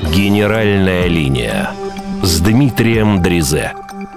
Генеральная линия с Дмитрием Дризе.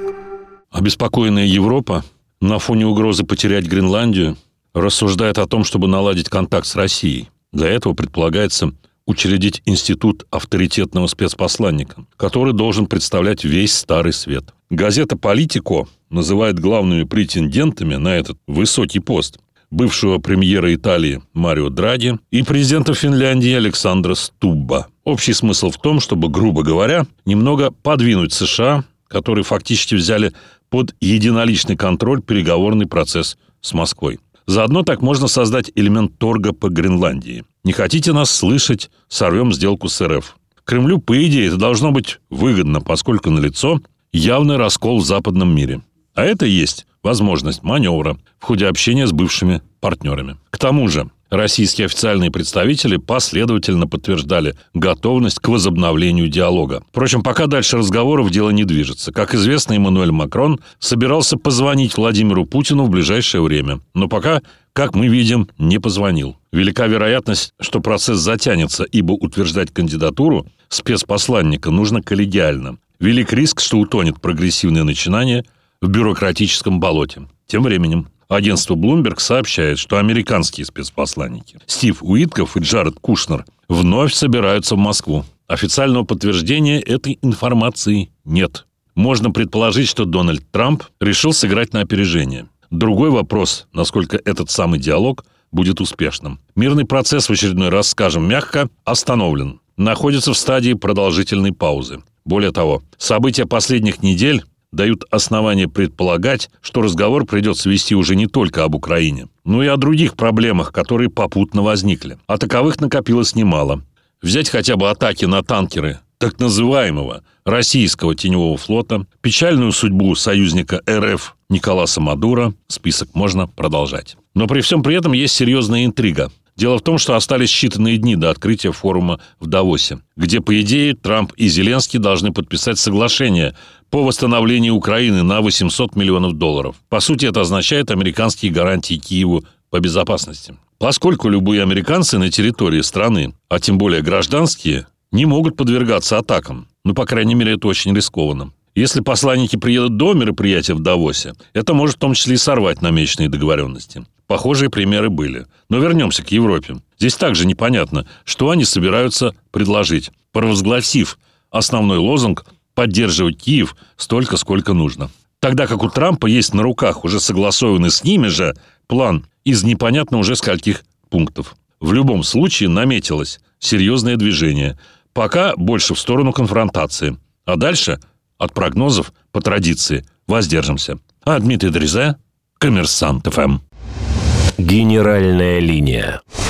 Обеспокоенная Европа на фоне угрозы потерять Гренландию рассуждает о том, чтобы наладить контакт с Россией. Для этого предполагается учредить институт авторитетного спецпосланника, который должен представлять весь Старый Свет. Газета «Политико» называет главными претендентами на этот высокий пост бывшего премьера Италии Марио Драги и президента Финляндии Александра Стубба. Общий смысл в том, чтобы, грубо говоря, немного подвинуть США, которые фактически взяли под единоличный контроль переговорный процесс с Москвой. Заодно так можно создать элемент торга по Гренландии. Не хотите нас слышать? Сорвем сделку с РФ. Кремлю, по идее, это должно быть выгодно, поскольку налицо явный раскол в западном мире. А это и есть возможность маневра в ходе общения с бывшими партнерами. К тому же, российские официальные представители последовательно подтверждали готовность к возобновлению диалога. Впрочем, пока дальше разговоров дело не движется. Как известно, Эммануэль Макрон собирался позвонить Владимиру Путину в ближайшее время. Но пока, как мы видим, не позвонил. Велика вероятность, что процесс затянется, ибо утверждать кандидатуру спецпосланника нужно коллегиально. Велик риск, что утонет прогрессивное начинание в бюрократическом болоте. Тем временем агентство Bloomberg сообщает, что американские спецпосланники Стив Уитков и Джаред Кушнер вновь собираются в Москву. Официального подтверждения этой информации нет. Можно предположить, что Дональд Трамп решил сыграть на опережение. Другой вопрос, насколько этот самый диалог будет успешным. Мирный процесс в очередной раз, скажем мягко, остановлен. Находится в стадии продолжительной паузы. Более того, события последних недель дают основания предполагать, что разговор придется вести уже не только об Украине, но и о других проблемах, которые попутно возникли. А таковых накопилось немало. Взять хотя бы атаки на танкеры так называемого российского теневого флота, печальную судьбу союзника РФ Николаса Мадуро, список можно продолжать. Но при всем при этом есть серьезная интрига. Дело в том, что остались считанные дни до открытия форума в Давосе, где, по идее, Трамп и Зеленский должны подписать соглашение по восстановлению Украины на $800 миллионов. По сути, это означает американские гарантии Киеву по безопасности. Поскольку любые американцы на территории страны, а тем более гражданские, не могут подвергаться атакам. По крайней мере, это очень рискованно. Если посланники приедут до мероприятия в Давосе, это может в том числе и сорвать намеченные договоренности. Похожие примеры были. Но вернемся к Европе. Здесь также непонятно, что они собираются предложить, провозгласив основной лозунг «поддерживать Киев столько, сколько нужно». Тогда как у Трампа есть на руках уже согласованный с ними же план из непонятно уже скольких пунктов. В любом случае наметилось серьезное движение. Пока больше в сторону конфронтации. А дальше от прогнозов по традиции воздержимся. Дмитрий Дризе, Коммерсант ФМ. Генеральная линия.